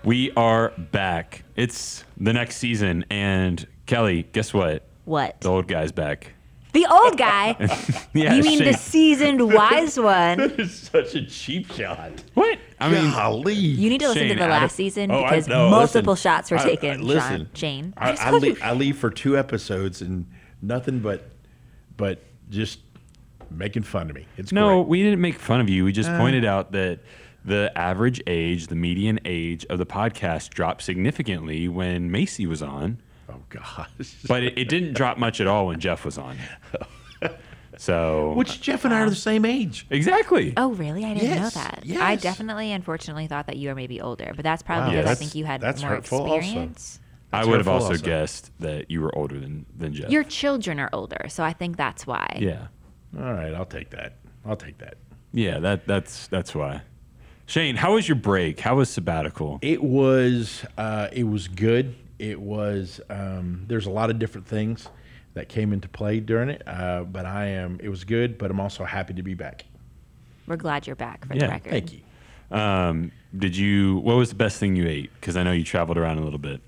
We are back. It's the next season, and Kelly, guess what? What? The old guy's back. The old guy? Yeah, You mean Shane. the seasoned wise one? It's such a cheap shot. What? I mean, Golly. You need to listen Shane, to the I last don't- season Oh, because no, multiple listen. shots were taken, Listen, Shane. I leave for 2 episodes and nothing but just making fun of me. It's no, great. we didn't make fun of you. We just pointed out that the average age, the median age of the podcast dropped significantly when Macy was on, Oh gosh. but it didn't drop much at all when Jeff was on. So, Which Jeff and I are the same age. exactly. Oh, really? I didn't know Yes, that. yes. I definitely, unfortunately, thought that you were maybe older, but that's probably Wow, because I that's- think you had that's more hurtful also. experience. I That's would have hurtful also also. guessed that you were older than Jeff. Your children are older, so I think that's why. Yeah. All right, I'll take that. Yeah, that's why. Shane, how was your break? How was sabbatical? It was good. It was there's a lot of different things that came into play during it, but it was good. But I'm also happy to be back. We're glad you're back for the Yeah, record. Thank you. What was the best thing you ate? Because I know you traveled around a little bit.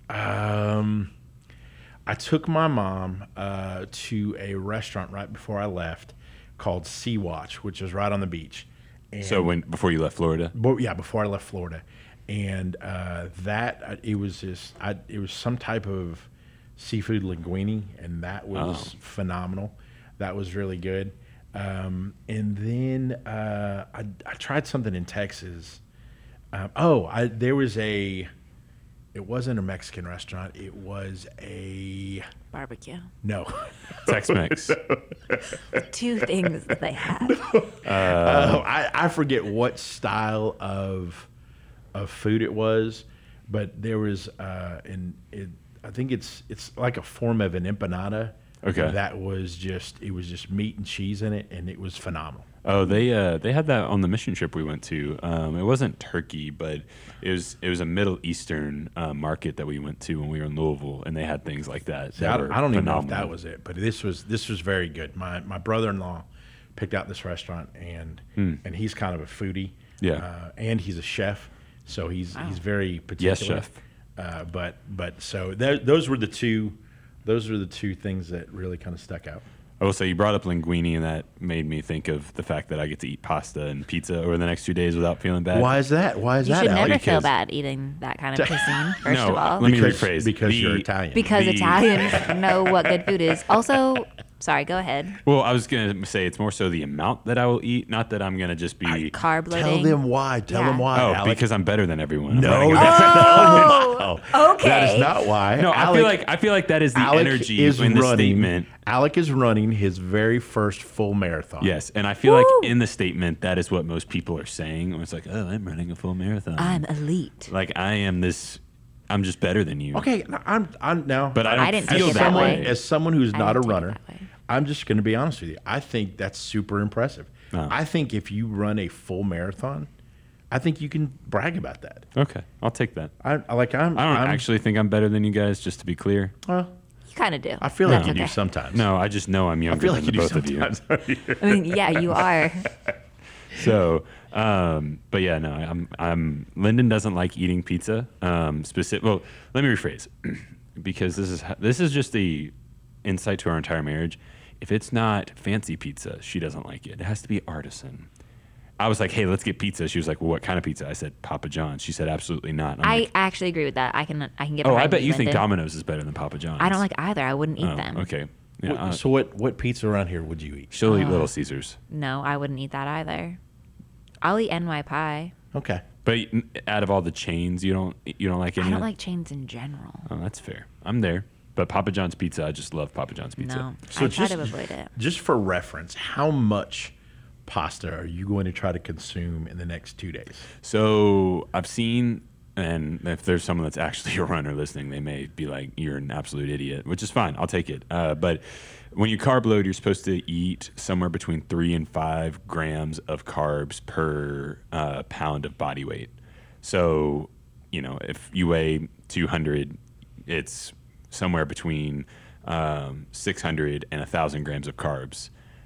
I took my mom to a restaurant right before I left called Sea Watch, which is right on the beach. And So before you left Florida? before I left Florida, and it was some type of seafood linguine, and that was phenomenal. That was really good. And then I tried something in Texas. It wasn't a Mexican restaurant. It was Barbecue. no. Tex-Mex. 2 things that they had. I forget what style of food it was, but there was I think it's like a form of an empanada. Okay. That was just meat and cheese in it, and it was phenomenal. Oh, they had that on the mission trip we went to. It wasn't turkey, but it was a Middle Eastern market that we went to when we were in Louisville, and they had things like that. I were don't even know if phenomenal. that was it, but this was very good. My brother-in-law picked out this restaurant, and he's kind of a foodie. Yeah. And he's a chef, so he's very particular. Yes, chef. But so those were the two things that really kind of stuck out. I will say you brought up linguine, and that made me think of the fact that I get to eat pasta and pizza over the next 2 days without feeling bad. Why is that? Why is You that, should Alex? never feel Because- bad eating that kind of cuisine, first No, of all. let me Because- rephrase. Because you're Italian. Because the- Italians know what good food is. Also, sorry, go ahead. Well, I was going to say it's more so the amount that I will eat, not that I'm going to just be... Carb loading. Tell them why. Tell Yeah. them why. Oh, Alex. because I'm better than everyone. I'm No, running a- Oh, okay. that is not why. No, Alec, I feel like that is the Alec energy is in the running. statement. Alec is running his very first full marathon. Yes, and I feel Woo! like in the statement that is what most people are saying. It's like, oh, I'm running a full marathon. I'm elite. like I am this. I'm just better than you. Okay, I'm now. But I don't didn't feel take it that that way. way. As someone who's I not a didn't take it runner, that way. I'm just going to be honest with you. I think that's super impressive. Oh. I think if you run a full marathon, I think you can brag about that. Okay, I'll take that. I don't I don't actually think I'm better than you guys. Just to be clear. Well, You kind of do. I feel like That's you do okay. sometimes. No, I just know I'm I younger feel like than you the do both of you. sometimes. I mean, yeah, you are. So, but yeah, no, Lyndon doesn't like eating pizza. Well, let me rephrase, because this is just the insight to our entire marriage. If it's not fancy pizza, she doesn't like it. It has to be artisan. I was like, hey, let's get pizza. She was like, well, what kind of pizza? I said, Papa John's. She said, absolutely not. And I'm I like, actually agree with that. I can get. oh, I behind bet you think Lyndon. Domino's is better than Papa John's. I don't like either. I wouldn't eat Oh, them. okay. Yeah, So what pizza around here would you eat? she'll eat Little Caesars. No, I wouldn't eat that either. I'll eat NY pie. Okay. But out of all the chains, you don't like any. I don't of- like chains in general. Oh, that's fair. I'm there. But Papa John's pizza, I just love Papa John's pizza. No, So I try just- to avoid it. Just for reference, how much pasta are you going to try to consume in the next 2 days? So I've seen, and if there's someone that's actually a runner listening, they may be like, you're an absolute idiot, which is fine. I'll take it. But when you carb load, you're supposed to eat somewhere between 3 and 5 grams of carbs per pound of body weight. So, if you weigh 200, it's somewhere between 600 and 1,000 grams of carbs.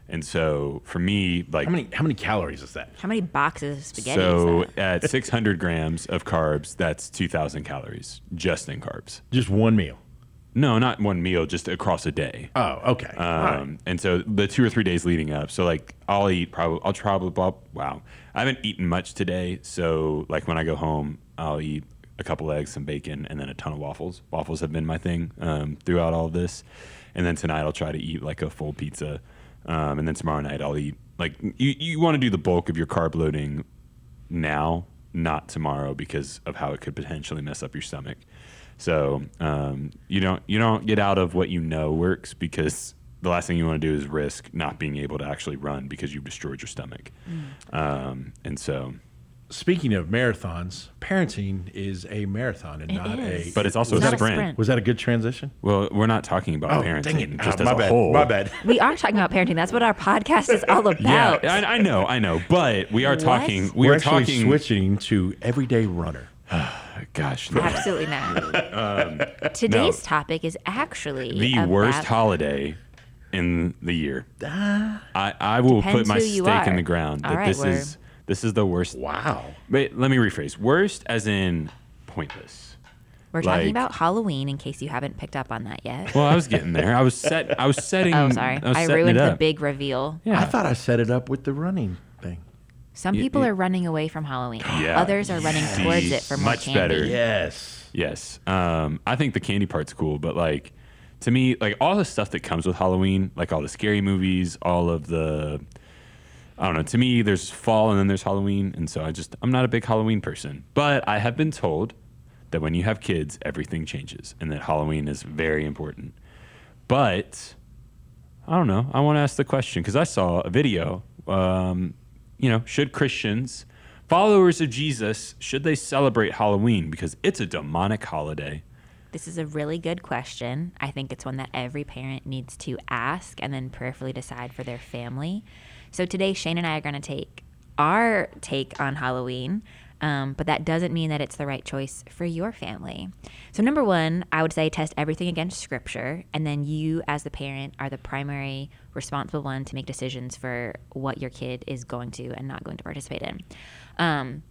And so for me, like, How many calories is that? How many boxes of spaghetti so is that? at 600 grams of carbs, that's 2,000 calories just in carbs. Just one meal. No, not one meal, just across a day. Oh, okay. All right. And so the 2 or 3 days leading up, so like I'll probably, wow. I haven't eaten much today. So like when I go home, I'll eat a couple eggs, some bacon, and then a ton of waffles. Waffles have been my thing throughout all of this. And then tonight I'll try to eat like a full pizza. And then tomorrow night I'll eat, like, you want to do the bulk of your carb loading now, not tomorrow, because of how it could potentially mess up your stomach. So you don't get out of what you know works, because the last thing you want to do is risk not being able to actually run because you've destroyed your stomach. And so, Speaking of marathons, parenting is a marathon and not is. a. but it's also It's a not a sprint. sprint. Was that a good transition? Well, we're not talking about parenting dang it. just my as a bad. whole. My bad. We are talking about parenting. That's what our podcast is all Yeah, about. I know, but we are What? talking. We're We're actually talking. switching to everyday runner. Gosh, no. Absolutely not. Today's topic is actually The about, worst holiday in the year. I will put Depends my who you stake in are. the ground All that right, this is the worst. Wow. Wait, let me rephrase. Worst as in pointless. We're talking like- about Halloween, in case you haven't picked up on that yet. Well, I was getting there. I was setting. Oh, sorry. I, was I setting ruined it the up. big reveal. Yeah. I thought I set it up with the running thing. Some people are running away from Halloween. Yeah. Others are running towards it for more Much candy. better. Yes. Yes. I think the candy part's cool, but like, to me, like all the stuff that comes with Halloween, like all the scary movies, all of the, I don't know, to me, there's fall and then there's Halloween. And so I'm not a big Halloween person, but I have been told that when you have kids, everything changes and that Halloween is very important. But I don't know. I want to ask the question because I saw a video, should Christians, followers of Jesus, should they celebrate Halloween? Because it's a demonic holiday. This is a really good question. I think it's one that every parent needs to ask and then prayerfully decide for their family. So today, Shane and I are going to take our take on Halloween, but that doesn't mean that it's the right choice for your family. So number one, I would say test everything against Scripture, and then you as the parent are the primary responsible one to make decisions for what your kid is going to and not going to participate in.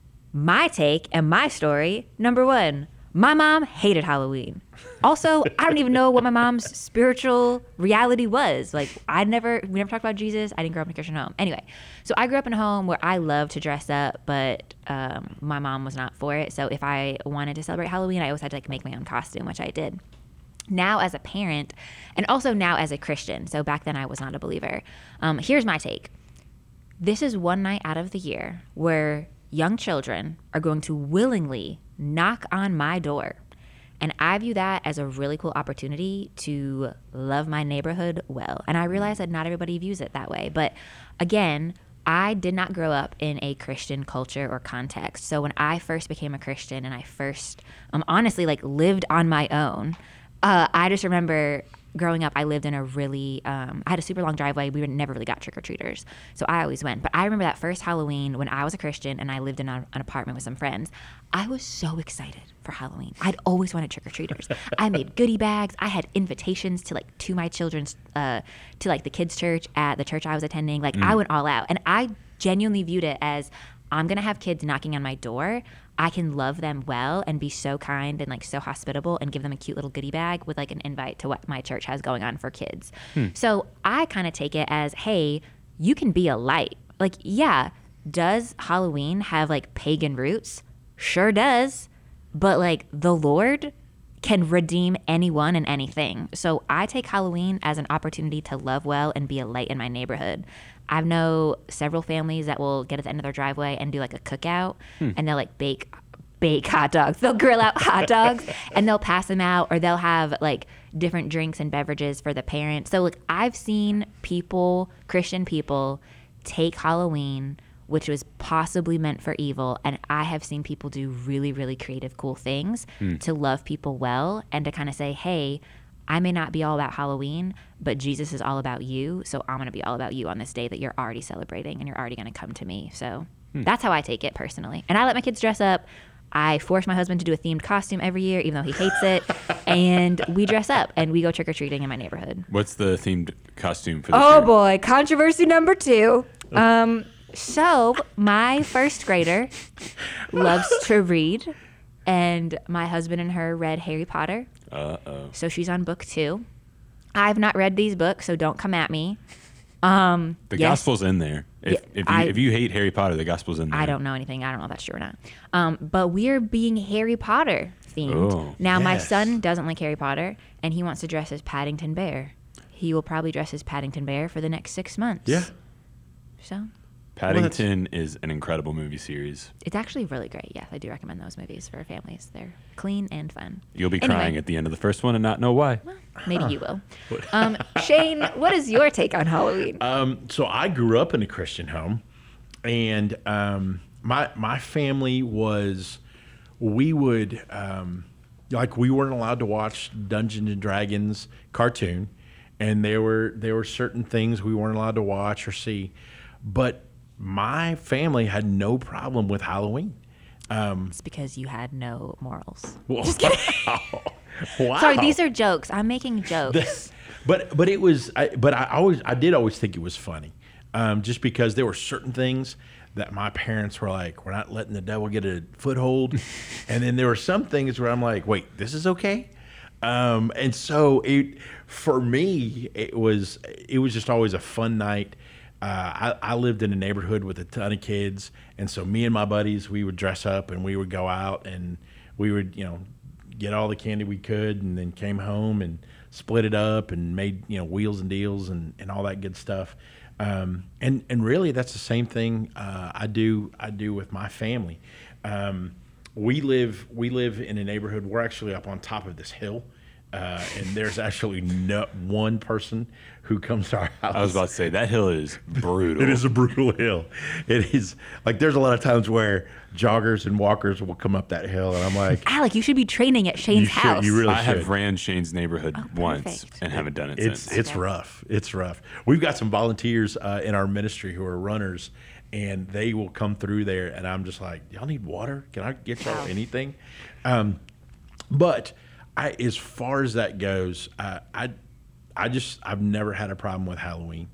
My take and my story, number one, my mom hated Halloween. Also, I don't even know what my mom's spiritual reality was. Like, we never talked about Jesus. I didn't grow up in a Christian home. Anyway, so I grew up in a home where I loved to dress up, but my mom was not for it. So if I wanted to celebrate Halloween, I always had to make my own costume, which I did. Now as a parent, and also now as a Christian, so back then I was not a believer, here's my take. This is one night out of the year where young children are going to willingly knock on my door. And I view that as a really cool opportunity to love my neighborhood well. And I realize that not everybody views it that way. But again, I did not grow up in a Christian culture or context. So when I first became a Christian and I first honestly lived on my own, I just remember growing up, I lived in a really, I had a super long driveway. We never really got trick-or-treaters. So I always went. But I remember that first Halloween when I was a Christian and I lived in an apartment with some friends. I was so excited for Halloween. I'd always wanted trick-or-treaters. I made goodie bags. I had invitations to my children's, to the kids' church at the church I was attending. I went all out. And I genuinely viewed it as, I'm going to have kids knocking on my door. I can love them well and be so kind and so hospitable and give them a cute little goodie bag with an invite to what my church has going on for kids. So I kind of take it as, hey, you can be a light. Yeah, does Halloween have pagan roots? Sure does. But the Lord can redeem anyone and anything. So I take Halloween as an opportunity to love well and be a light in my neighborhood. I know several families that will get at the end of their driveway and do a cookout and they'll bake hot dogs. They'll grill out hot dogs and they'll pass them out, or they'll have different drinks and beverages for the parents. So I've seen Christian people take Halloween, which was possibly meant for evil, and I have seen people do really, really creative, cool things to love people well and to kind of say, hey, I may not be all about Halloween, but Jesus is all about you, so I'm going to be all about you on this day that you're already celebrating and you're already going to come to me. So that's how I take it personally. And I let my kids dress up. I force my husband to do a themed costume every year, even though he hates it. And we dress up and we go trick-or-treating in my neighborhood. What's the themed costume for this Oh year? boy, controversy number 2. So my first grader loves to read, and my husband and her read Harry Potter. Uh-oh. So she's on book 2. I've not read these books, so don't come at me. The Yes. gospel's in there. If you hate Harry Potter, the gospel's in there. I don't know anything. I don't know if that's true or not. But we're being Harry Potter themed. Oh. Now, my Yes. son doesn't like Harry Potter, and he wants to dress as Paddington Bear. He will probably dress as Paddington Bear for the next 6 months. Yeah. So Paddington is an incredible movie series. it's actually really great. Yes, I do recommend those movies for families. They're clean and fun. You'll be Anyway. crying at the end of the first one and not know why. Maybe you will. Shane, what is your take on Halloween? So I grew up in a Christian home, and my family was, we would we weren't allowed to watch Dungeons and Dragons cartoon, and there were certain things we weren't allowed to watch or see, but my family had no problem with Halloween. It's because you had no morals. Just kidding. Wow. Sorry, these are jokes. I'm making jokes. But it was, I did always think it was funny, just because there were certain things that my parents were like, we're not letting the devil get a foothold, and then there were some things where I'm like, wait, this is okay, and so for me it was just always a fun night. I lived in a neighborhood with a ton of kids, and so me and my buddies, we would dress up and we would go out and we would, get all the candy we could, and then came home and split it up and made, wheels and deals and all that good stuff. And really that's the same thing I do with my family. We live in a neighborhood. We're actually up on top of this hill. And there's actually no one person who comes to our house. I was about to say, that hill is brutal. It is a brutal hill. It is like, there's a lot of times where joggers and walkers will come up that hill, and I'm like, Alec, you should be training at Shane's house. You really I should. have ran Shane's neighborhood once perfect. and haven't done it It's since. it's rough. It's rough. We've got some volunteers in our ministry who are runners, and they will come through there, and I'm just like, y'all need water? Can I get y'all anything? But as far as that goes, I've never had a problem with Halloween.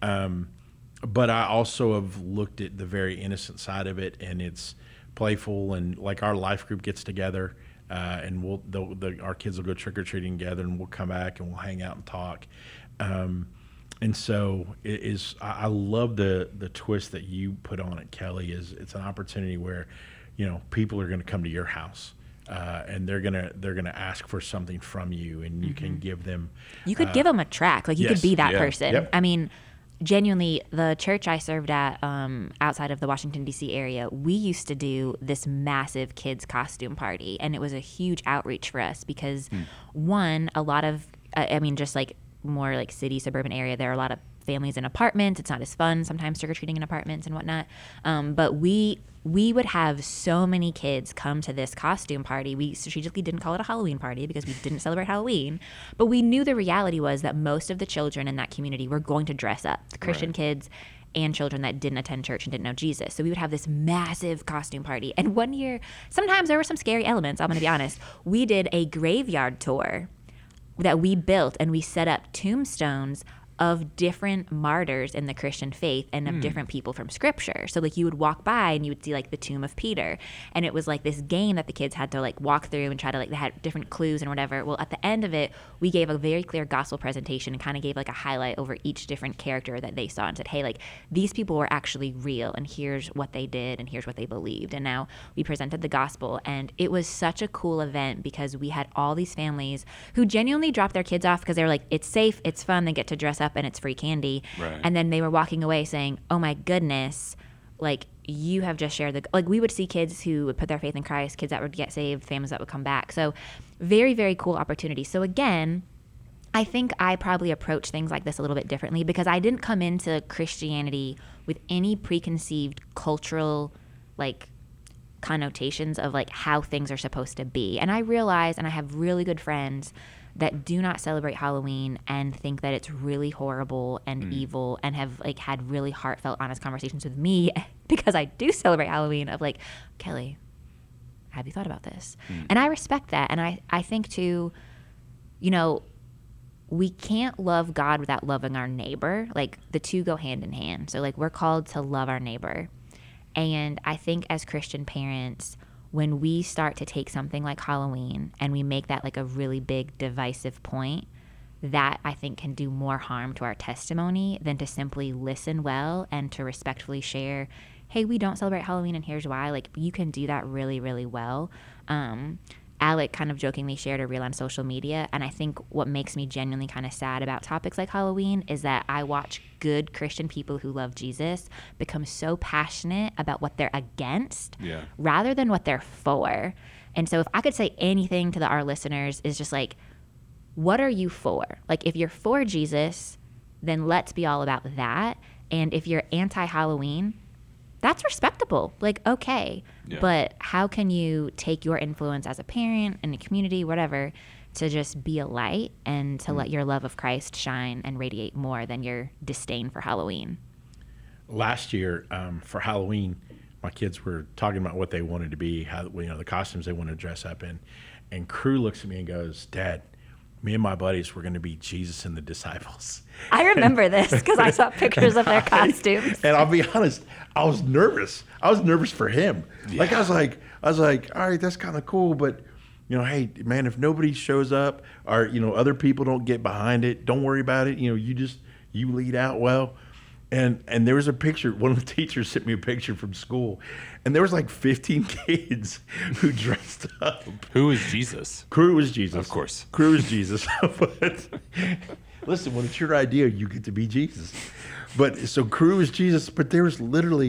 But I also have looked at the very innocent side of it, and it's playful, and like our life group gets together, and our kids will go trick or treating together, and we'll come back and we'll hang out and talk. And so I love the twist that you put on it, Kelly. It's an opportunity where, people are going to come to your house. And they're gonna ask for something from you, and you can give them. You could give them a track. Like, you yes, could be that yeah. person. Yep. I mean, genuinely, the church I served at outside of the Washington, D.C. area, we used to do this massive kids costume party. And it was a huge outreach for us because, one, a lot of, just like more like city, suburban area, there are a lot of families in apartments. It's not as fun sometimes trick-or-treating in apartments and whatnot. But we would have so many kids come to this costume party. We strategically didn't call it a Halloween party because we didn't celebrate Halloween. But we knew the reality was that most of the children in that community were going to dress up. The Christian Right. kids and children that didn't attend church and didn't know Jesus. So we would have this massive costume party. And one year, sometimes there were some scary elements, I'm going to be honest. We did a graveyard tour that we built, and we set up tombstones of different martyrs in the Christian faith and of different people from scripture. So like, you would walk by and you would see like the tomb of Peter, and it was like this game that the kids had to like walk through and try to, like, they had different clues and whatever. Well, at the end of it, we gave a very clear gospel presentation and kind of gave like a highlight over each different character that they saw and said, hey, like, these people were actually real, and here's what they did and here's what they believed. And now we presented the gospel, and it was such a cool event because we had all these families who genuinely dropped their kids off because they were like, it's safe, it's fun, they get to dress up, and it's free candy. Right. And then they were walking away saying, oh my goodness, like, you have just shared like, we would see kids who would put their faith in Christ, kids that would get saved, families that would come back. So very, very cool opportunity. So again, I think I probably approach things like this a little bit differently because I didn't come into Christianity with any preconceived cultural, like, connotations of like how things are supposed to be. And I realize, and I have really good friends that do not celebrate Halloween and think that it's really horrible and evil, and have like had really heartfelt, honest conversations with me because I do celebrate Halloween of like, Kelly, have you thought about this? And I respect that. And I think too, you know, we can't love God without loving our neighbor. Like the two go hand in hand. So like we're called to love our neighbor. And I think as Christian parents, when we start to take something like Halloween and we make that like a really big divisive point, that I think can do more harm to our testimony than to simply listen well and to respectfully share, hey, we don't celebrate Halloween and here's why. Like you can do that really, really well. Alec kind of jokingly shared a reel on social media, and I think what makes me genuinely kind of sad about topics like Halloween is that I watch good Christian people who love Jesus become so passionate about what they're against rather than what they're for. And so if I could say anything to our listeners is just like, what are you for? Like if you're for Jesus, then let's be all about that. And if you're anti-Halloween, that's respectable. Like, okay. Yeah. But how can you take your influence as a parent in a community, whatever, to just be a light and to let your love of Christ shine and radiate more than your disdain for Halloween? Last year, for Halloween, my kids were talking about what they wanted to be, how, you know, the costumes they wanted to dress up in. And Crew looks at me and goes, Dad, me and my buddies were going to be Jesus and the disciples. I remember this because I saw pictures of their costumes. And I'll be honest, I was nervous. I was nervous for him. Yeah. Like I was like, all right, that's kind of cool, but you know, hey, man, if nobody shows up or you know other people don't get behind it, don't worry about it. You know, you lead out well. And there was a picture. One of the teachers sent me a picture from school, and there was like 15 kids who dressed up. Who was Jesus? Crew was Jesus, of course. Crew was Jesus. But listen, when it's your idea, you get to be Jesus. But so Crew was Jesus. But there was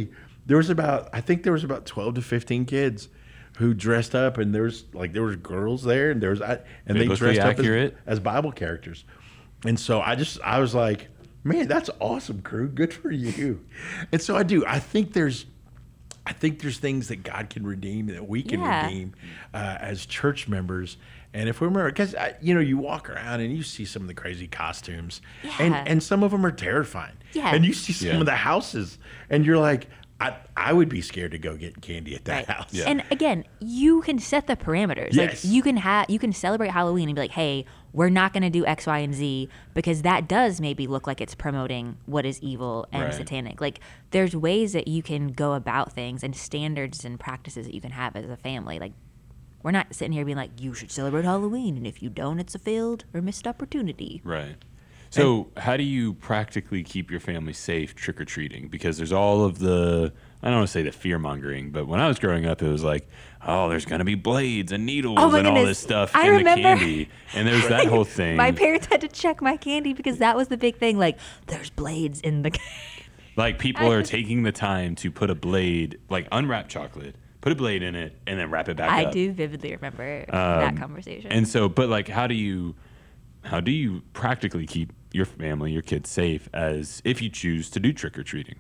about 12 to 15 kids who dressed up, and there was girls there, and they dressed up as Bible characters. And so I was like, man, that's awesome, Crew. Good for you. And so I think there's things that God can redeem, that we can redeem as church members. And if we remember, because you walk around and you see some of the crazy costumes, and some of them are terrifying. Yeah. And you see some of the houses, and you're like, I would be scared to go get candy at that house. Yeah. And again, you can set the parameters. Yes. Like you can celebrate Halloween and be like, hey, we're not going to do X, Y, and Z because that does maybe look like it's promoting what is evil and satanic. Like there's ways that you can go about things and standards and practices that you can have as a family. Like we're not sitting here being like, you should celebrate Halloween, and if you don't, it's a failed or missed opportunity. Right. So how do you practically keep your family safe trick-or-treating? Because there's all of the, I don't want to say the fear-mongering, but when I was growing up, it was like, oh, there's going to be blades and needles and all this stuff in the candy. And there's that whole thing. My parents had to check my candy because that was the big thing. Like, there's blades in the candy. Like, people are taking the time to put a blade, like unwrap chocolate, put a blade in it, and then wrap it back up. I do vividly remember that conversation. And so, but like, how do you practically keep your family, your kids safe as if you choose to do trick-or-treating?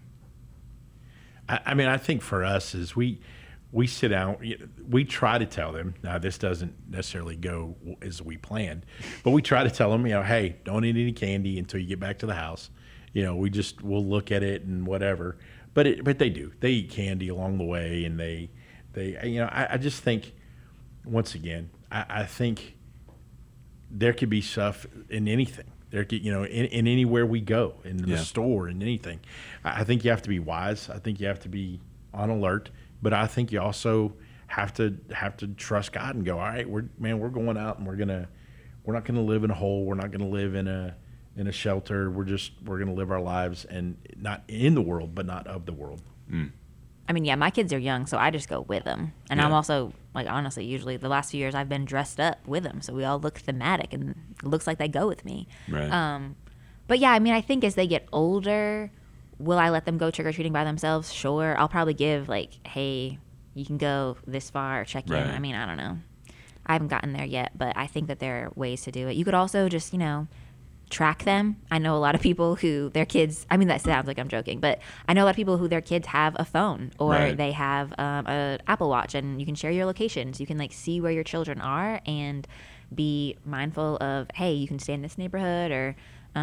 I mean, I think for us is we sit down, we try to tell them, now this doesn't necessarily go as we planned, but we try to tell them, hey, don't eat any candy until you get back to the house. We'll look at it and whatever. But they do. They eat candy along the way, and they I just think, once again, I think there could be stuff in anything. There could, in anywhere we go, in the store, in anything. I think you have to be wise. I think you have to be on alert. But I think you also have to trust God and go, all right, we're going out, and we're not gonna live in a hole. We're not gonna live in a shelter. We're gonna live our lives, and not in the world, but not of the world. Mm. I mean, yeah, my kids are young, so I just go with them. And I'm also, like, honestly, usually the last few years I've been dressed up with them. So we all look thematic, and it looks like they go with me. Right. But yeah, I mean, I think as they get older, will I let them go trick-or-treating by themselves? Sure. I'll probably give, like, hey, you can go this far, check in. I mean, I don't know. I haven't gotten there yet, but I think that there are ways to do it. You could also just, track them. I know a lot of people who their kids, I mean, that sounds like I'm joking, but I know a lot of people who their kids have a phone or they have an Apple Watch, and you can share your locations. You can see where your children are and be mindful of, hey, you can stay in this neighborhood, or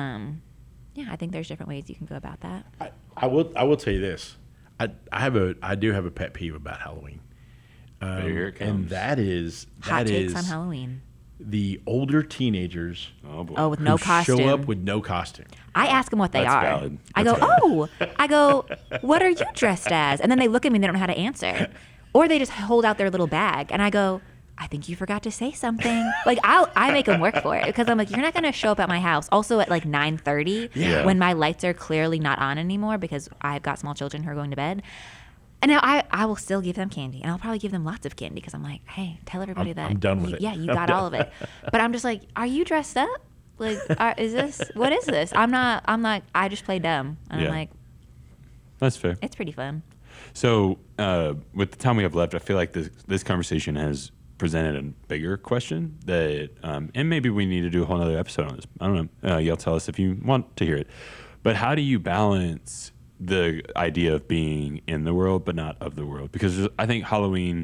I think there's different ways you can go about that. I will tell you this. I do have a pet peeve about Halloween. Here it comes. And that is Hot takes on Halloween. the older teenagers Oh boy. Oh, with no who costume. show up with no costume. I ask them what they That's are. valid. I That's go, I go, what are you dressed as? And then they look at me and they don't know how to answer. Or they just hold out their little bag. And I go, I think you forgot to say something. Like, I make them work for it because I'm like, you're not going to show up at my house. Also at like 9:30 Yeah. when my lights are clearly not on anymore because I've got small children who are going to bed. And now I will still give them candy, and I'll probably give them lots of candy because I'm like, hey, tell everybody that I'm done with it. Yeah, you got all of it. But I'm just like, are you dressed up? Like, what is this? I'm not. I just play dumb, and Yeah. I'm like, That's fair. it's pretty fun. So, with the time we have left, I feel like this conversation has presented a bigger question that, and maybe we need to do a whole nother episode on this. I don't know. Y'all tell us if you want to hear it. But how do you balance the idea of being in the world but not of the world? Because I think Halloween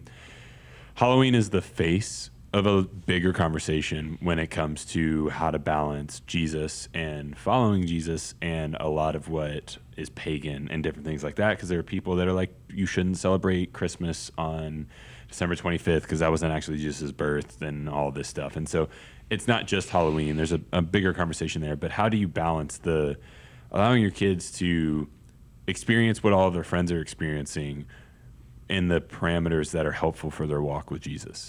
is the face of a bigger conversation when it comes to how to balance Jesus and following Jesus and a lot of what is pagan and different things like that. Because there are people that are like, you shouldn't celebrate Christmas on December 25th because that wasn't actually Jesus' birth and all this stuff. And so it's not just Halloween. There's a bigger conversation there. But how do you balance allowing your kids to experience what all of their friends are experiencing in the parameters that are helpful for their walk with Jesus?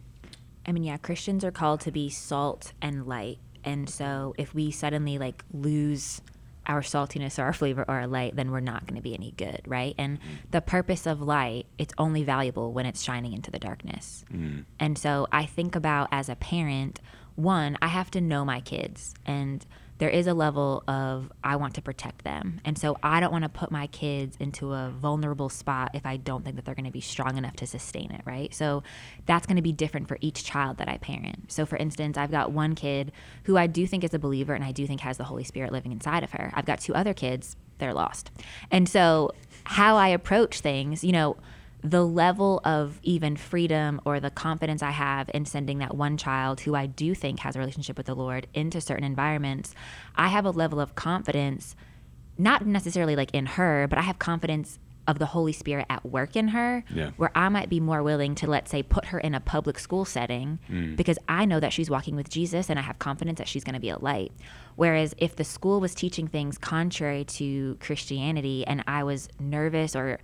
I mean, yeah, Christians are called to be salt and light. And so if we suddenly like lose our saltiness or our flavor or our light, then we're not going to be any good, right? And the purpose of light, it's only valuable when it's shining into the darkness. And so I think about, as a parent, one, I have to know my kids, and there is a level of I want to protect them. And so I don't want to put my kids into a vulnerable spot if I don't think that they're going to be strong enough to sustain it, right? So that's going to be different for each child that I parent. So for instance, I've got one kid who I do think is a believer and I do think has the Holy Spirit living inside of her. I've got two other kids, they're lost. And so how I approach things, the level of even freedom or the confidence I have in sending that one child who I do think has a relationship with the Lord into certain environments, I have a level of confidence, not necessarily like in her, but I have confidence of the Holy Spirit at work in her, where I might be more willing to, let's say, put her in a public school setting because I know that she's walking with Jesus and I have confidence that she's going to be a light. Whereas if the school was teaching things contrary to Christianity and I was nervous or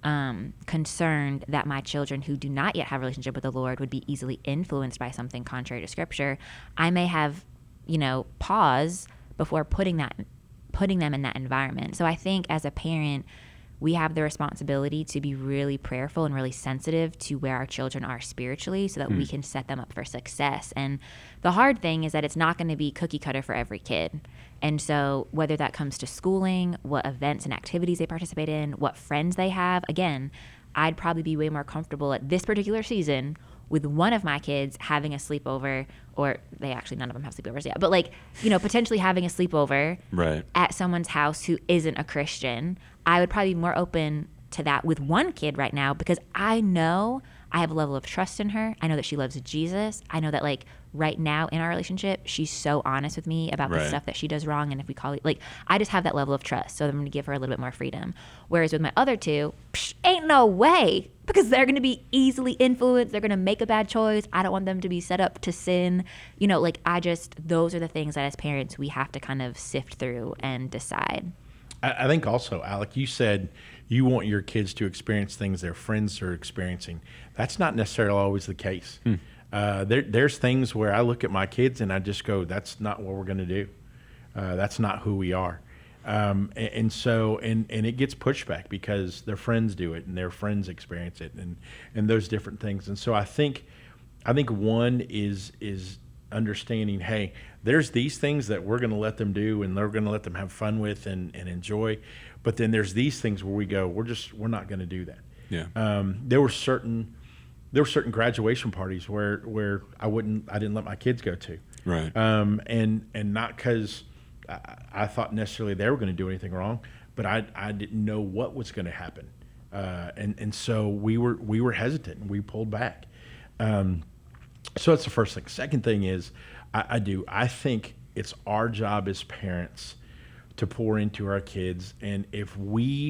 concerned that my children who do not yet have a relationship with the Lord would be easily influenced by something contrary to Scripture, I may have, pause before putting them in that environment. So I think as a parent, we have the responsibility to be really prayerful and really sensitive to where our children are spiritually so that we can set them up for success. And the hard thing is that it's not going to be cookie cutter for every kid. And so whether that comes to schooling, what events and activities they participate in, what friends they have, again, I'd probably be way more comfortable at this particular season with one of my kids having a sleepover, or none of them have sleepovers yet, but potentially having a sleepover at someone's house who isn't a Christian. I would probably be more open to that with one kid right now because I know I have a level of trust in her. I know that she loves Jesus. I know that right now in our relationship, she's so honest with me about the stuff that she does wrong. And if we call it, I just have that level of trust. So I'm going to give her a little bit more freedom. Whereas with my other two, ain't no way, because they're going to be easily influenced. They're going to make a bad choice. I don't want them to be set up to sin. Those are the things that as parents, we have to kind of sift through and decide. I think also, Alec, you said you want your kids to experience things their friends are experiencing. That's not necessarily always the case. There's things where I look at my kids and I just go, that's not what we're going to do. That's not who we are. And it gets pushback because their friends do it and their friends experience it and those different things. And so I think one is understanding, hey, there's these things that we're going to let them do and they're going to let them have fun with and enjoy. But then there's these things where we go, we're not going to do that. Yeah. There were certain graduation parties where I didn't let my kids go to. Right. And not because I thought necessarily they were going to do anything wrong, but I didn't know what was going to happen. And so we were hesitant and we pulled back. So that's the first thing. Second thing is I think it's our job as parents to pour into our kids. And if we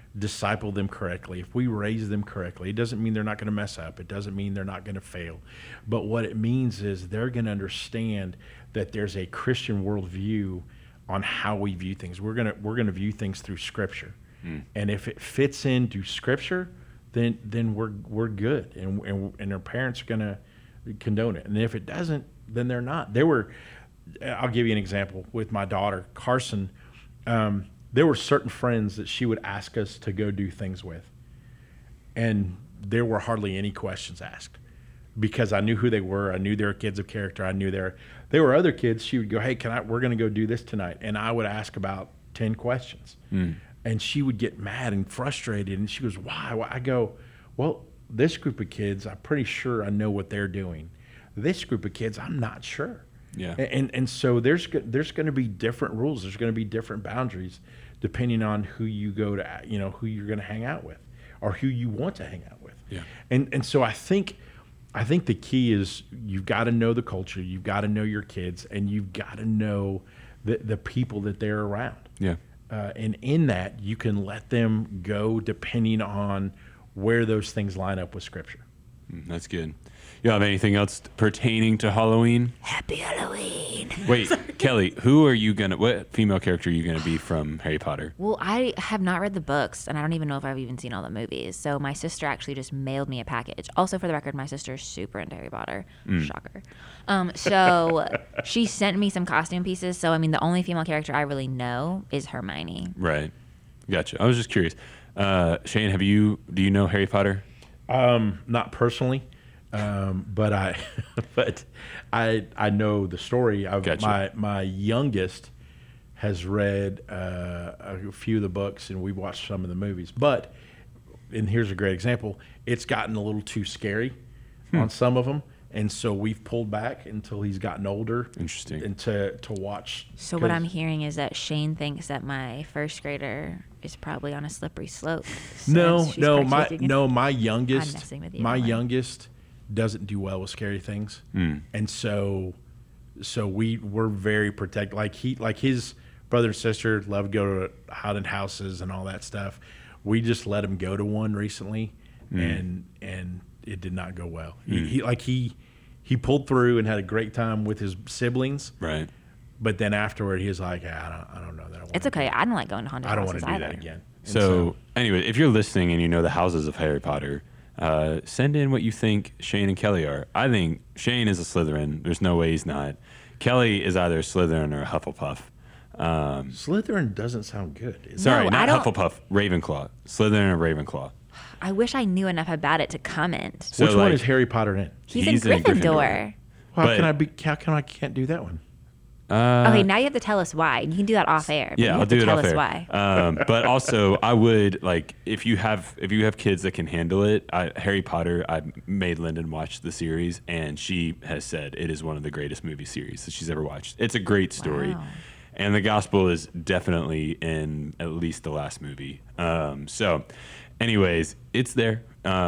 disciple them correctly, if we raise them correctly, it doesn't mean they're not going to mess up. It doesn't mean they're not going to fail. But what it means is they're going to understand that there's a Christian worldview on how we view things. We're gonna view things through Scripture, and if it fits into Scripture, then we're good, and our parents are gonna condone it. And if it doesn't, then they're not. I'll give you an example with my daughter Carson. There were certain friends that she would ask us to go do things with, and there were hardly any questions asked because I knew who they were. I knew they were kids of character. I knew there were other kids. She would go, "Hey, we're going to go do this tonight," and I would ask about 10 questions, and she would get mad and frustrated, and she goes, "Why?" I go, "Well, this group of kids, I'm pretty sure I know what they're doing. This group of kids, I'm not sure." Yeah. And so there's going to be different rules. There's going to be different boundaries depending on who you go to, who you're going to hang out with or who you want to hang out with. Yeah. And so I think the key is you've got to know the culture, you've got to know your kids, and you've got to know the people that they're around. Yeah. And in that, you can let them go depending on where those things line up with Scripture. That's good. You have anything else pertaining to Halloween? Happy Halloween. Wait, Kelly, what female character are you gonna be from Harry Potter? Well, I have not read the books, and I don't even know if I've even seen all the movies. So my sister actually just mailed me a package. Also, for the record, my sister's super into Harry Potter. Shocker. So she sent me some costume pieces. So, I mean, the only female character I really know is Hermione. Right. Gotcha. I was just curious. Shane, do you know Harry Potter? Not personally, but I know the story. Gotcha. My youngest has read a few of the books, and we watched some of the movies. And here's a great example: it's gotten a little too scary on some of them, and so we've pulled back until he's gotten older. Interesting. And to watch. So what I'm hearing is that Shane thinks that my first grader is probably on a slippery slope. My youngest. I'm messing with you, My don't worry. youngest doesn't do well with scary things, and so we're very protective. Like his brother and sister love to go to haunted houses and all that stuff. We just let him go to one recently, and it did not go well. He pulled through and had a great time with his siblings, Right. but then afterward he was like, I don't know that I want. It's okay. I don't like going to haunted I don't houses want to do either. that again. And So anyway, if you're listening and you know the houses of Harry Potter, send in what you think Shane and Kelly are. I think Shane is a Slytherin. There's no way he's not. Kelly is either a Slytherin or a Hufflepuff. Slytherin doesn't sound good. Sorry, I not don't- Hufflepuff. Ravenclaw. Slytherin or Ravenclaw. I wish I knew enough about it to comment. So, Which one like, is Harry Potter in? He's he's in in Gryffindor. Gryffindor. How But- can I be? How come I can't do that one? Okay, now you have to tell us why. You can do that off air. But you Yeah, I'll have to do it tell off us air. why. But also, I would like if you have kids that can handle it. Harry Potter. I made Lyndon watch the series, and she has said it is one of the greatest movie series that she's ever watched. It's a great story, Wow. and the gospel is definitely in at least the last movie. So, anyways, it's there.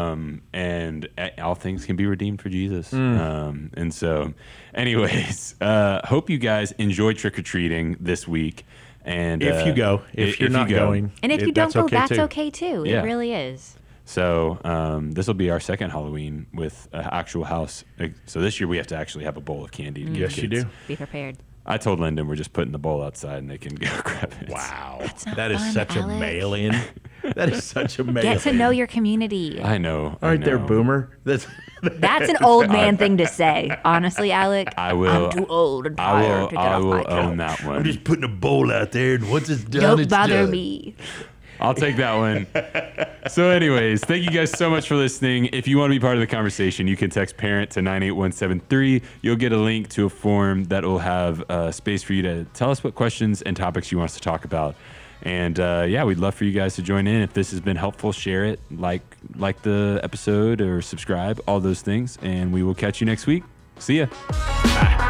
And all things can be redeemed for Jesus. And so, anyways, hope you guys enjoy trick-or-treating this week. And If you go, if you're not going, And if you don't go, that's too. okay too. Yeah. It really is. So this will be our second Halloween with an actual house. So this year we have to actually have a bowl of candy. To give Yes, you kids. do. Be prepared. I told Lyndon we're just putting the bowl outside and they can go grab it. Wow, not that is fun, such Alec. a mail-in. That is such a mail-in. Get to know your community. I know. All right, there, know. boomer. That's That's an old man thing to say. Honestly, Alec. I will. I'm too old and I tired will. to get I off will my own couch. that one. I'm just putting a bowl out there, and once it's done, Don't it's bother done. me. I'll take that one. So anyways, thank you guys so much for listening. If you want to be part of the conversation, you can text parent to 98173. You'll get a link to a form that will have space for you to tell us what questions and topics you want us to talk about. And yeah, we'd love for you guys to join in. If this has been helpful, share it, like the episode or subscribe, all those things. And we will catch you next week. See ya. Bye.